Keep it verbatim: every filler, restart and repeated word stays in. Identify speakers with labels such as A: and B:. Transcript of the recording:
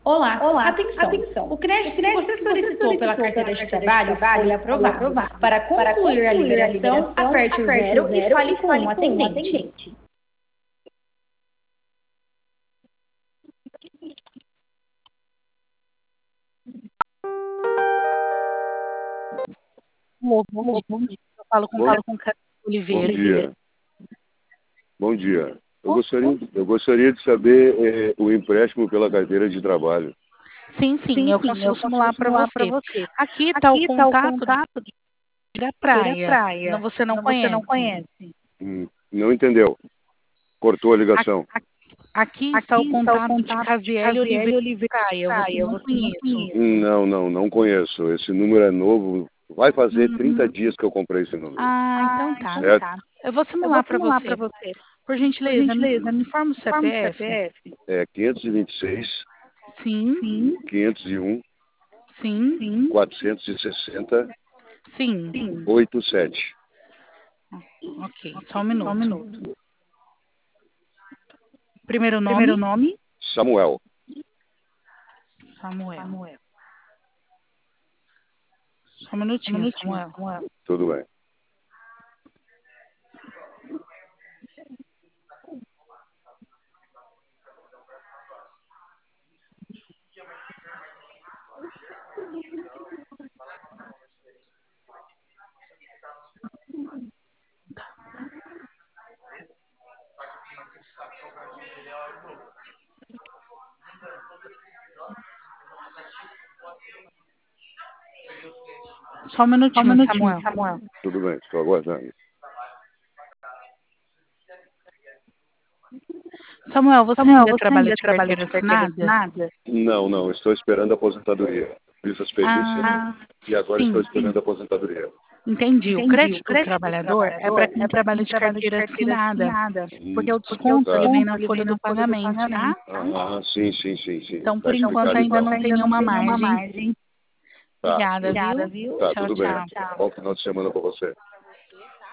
A: Olá,
B: Olá,
A: atenção!
B: atenção!
A: O
B: O
A: crédito que
B: crédito
A: você
B: que você
A: solicitou pela
B: solicitou pela
A: carteira de
B: carteira de
A: trabalho
B: trabalho
A: foi
B: foi
A: aprovado.
B: aprovado.
A: Para
B: Para
A: concluir a
B: concluir a
A: liberação,
B: liberação,
A: aperte o
B: aperte o
A: zero e
B: zero e
A: fale com
B: fale
A: um
B: com um
A: atendente.
B: atendente.
C: Alô, bom
B: Bom,
C: dia. Eu falo com
D: Bom,
C: Carol
B: com Carlos
D: bom
C: Oliveira.
D: dia. Bom dia. Eu gostaria, eu gostaria de saber eh, o empréstimo pela carteira de trabalho.
C: Sim, sim,
B: Sim,
C: eu
B: sim,
C: consigo
B: eu
C: simular
B: consigo
C: para
B: simular para
C: você.
B: você.
C: Aqui está o
B: Aqui está o
C: contato de
B: contato de
C: Feira
B: Feira
C: Praia. Não,
B: Praia.
C: você não
B: Não, você não
C: conhece?
B: conhece.
D: Hum, não entendeu? Cortou a ligação.
C: A- Aqui está o
B: Aqui está o
C: contato de
B: contato de
C: Casiele Oliveira
B: Casiele Oliveira
C: Praia. Você
B: Praia.
C: não
B: Você não
C: conheço.
B: conhece.
D: Hum, Não, não, não conheço. Esse número é novo. Vai fazer
C: Hum,
D: trinta dias que eu comprei esse número.
C: Ah, então
B: Ah,
C: tá.
B: então
D: É,
B: tá.
C: Eu vou
B: Eu vou
C: simular para
B: simular para
C: você.
B: você.
C: Por
B: Por
C: gentileza, me,
B: gentileza,
C: me informa o
B: informa o
C: C P F?
B: C P F.
D: é quinhentos e vinte e seis,
C: Sim,
B: Sim,
D: quinhentos e um,
C: sim,
B: sim,
D: quatrocentos e sessenta,
C: sim.
B: sim.
D: oitenta e sete.
C: Ok, só um
B: Só um
C: minuto.
B: minuto.
C: Primeiro
B: Primeiro
C: nome?
B: nome?
D: Samuel.
C: Samuel.
B: Samuel.
C: Só um
B: Um
C: minutinho,
B: minutinho,
C: Samuel.
B: Samuel.
D: Tudo bem.
C: Só um
B: Só um
C: minutinho,
B: minutinho,
C: Samuel.
B: Samuel.
D: Tudo bem. Estou aguardando.
C: Samuel, você
B: Samuel,
C: ainda
B: você
C: trabalha
B: ainda
C: de
B: trabalha
C: carteira
B: de carteira
C: assinada?
B: assinada?
D: Não, não. Estou esperando a aposentadoria. Fiz a experiência
C: Ah,
D: e agora estou
C: sim,
D: esperando a aposentadoria.
C: entendi. O
B: Entendi. O
C: crédito do
B: crédito do
C: trabalhador é para
B: trabalhador
C: quem
B: é para
C: trabalha
B: quem
C: de
B: trabalha de
C: carteira
B: carteira
C: assinada,
B: assinada.
D: Hum,
C: porque o
B: Porque o
C: desconto ele
D: tá.
C: vem
B: desconto
C: na
B: ele
C: folha
B: vem
C: do
B: na folha do
C: pagamento, tá?
B: pagamento, tá?
D: Ah, sim, sim, sim, sim.
C: Então,
D: Está
C: por enquanto,
D: explicado
C: ainda
D: então.
C: não tem
B: Ainda não
C: nenhuma
B: tem nenhuma
C: margem.
B: margem.
D: Tá,
C: Obrigada,
B: Obrigada,
C: viu?
B: viu?
D: tá,
C: Tchau,
D: tudo bem.
C: tchau.
B: Tchau.
D: Bom final de semana para você.